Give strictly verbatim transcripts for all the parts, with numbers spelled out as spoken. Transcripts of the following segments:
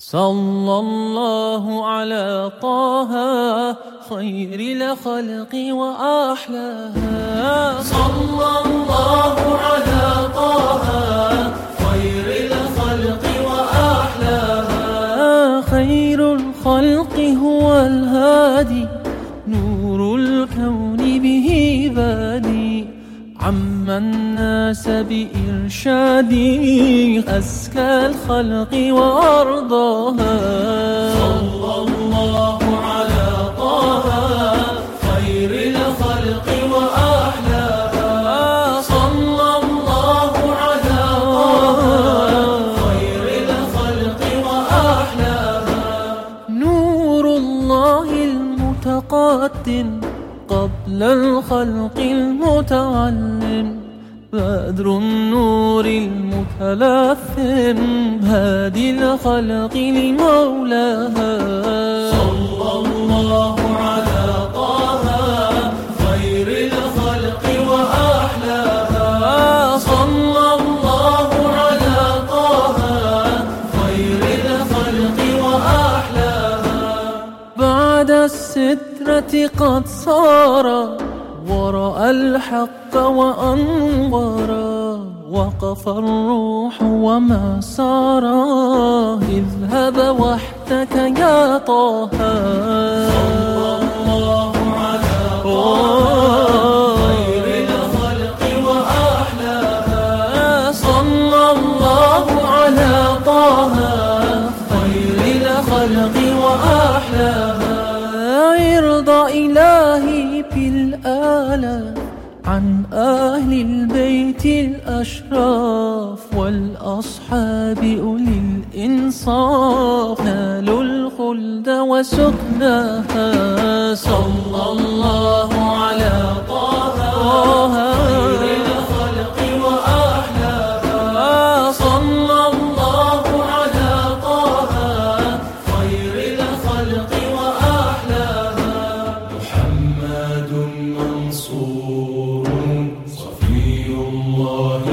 صلى الله على طه خير الخلق وأحلاها. صلى الله على طه خير الخلق وأحلاها. خير الخلق هو الهادي نور الكون به بادي عم الناس بإرشادي أزكى الخلق وأرضاها. صلى الله على طه خير الخلق وأحلاها. صلى الله على طه خير الخلق وأحلاها. نور الله المتقدم قبل الخلق المتعلم بدر النور المتلثم هادي الخلق لمولاها. صلى الله على طه خير الخلق وأحلاها. صلى الله على طه خير الخلق وأحلاها. بعد السترة قد صار ورأى الحق وأنظرا وقف الروح وما سار اذهب وحدك يا طه. صلى الله على طه خير الخلق وأحلاها. صلى الله على طه خير الخلق وأحلاها. ارضى إلهي بالآلاف عن أهل البيت الأشراف والأصحاب أولي الإنصاف نالوا الخلد وسكناها. صلى الله على طه خير الخلق وأحلاها. صلى الله على طه خير الخلق وأحلاها. محمد منصور صفي الله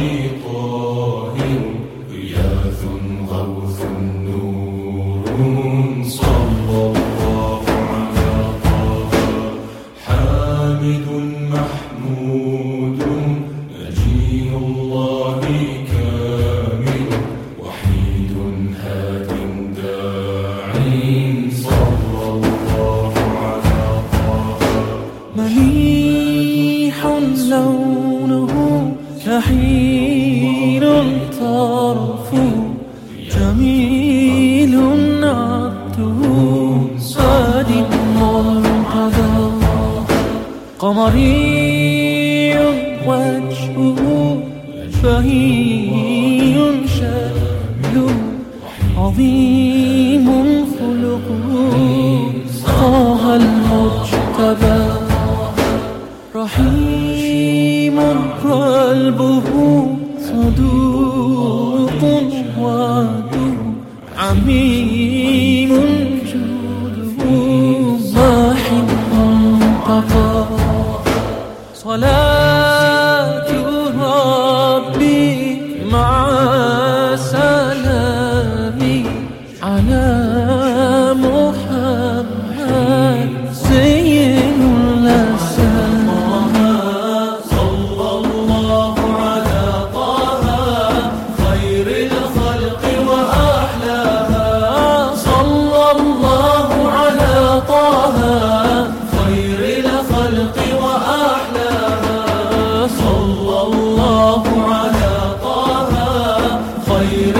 طاهر غياث غوث نور. صلى الله على طه حامد محمود نجي الله كامل وحيد هاد داع. صلى الله على طه مليح لونه كحيل طرف جميل عبده ساد مرتضى قمري وجهه بهي شكله عظيم خلقه طه المجتبى رحيم قلبه صدوق وعده عميم جوده ماح منتقى. صلاة ربي مع سلامي على محمد زين الأسامي. صلى الله على طه خير الخلق وأحلاها. صلى الله على طه خير الخلق وأحلاها. صلى الله على طه خير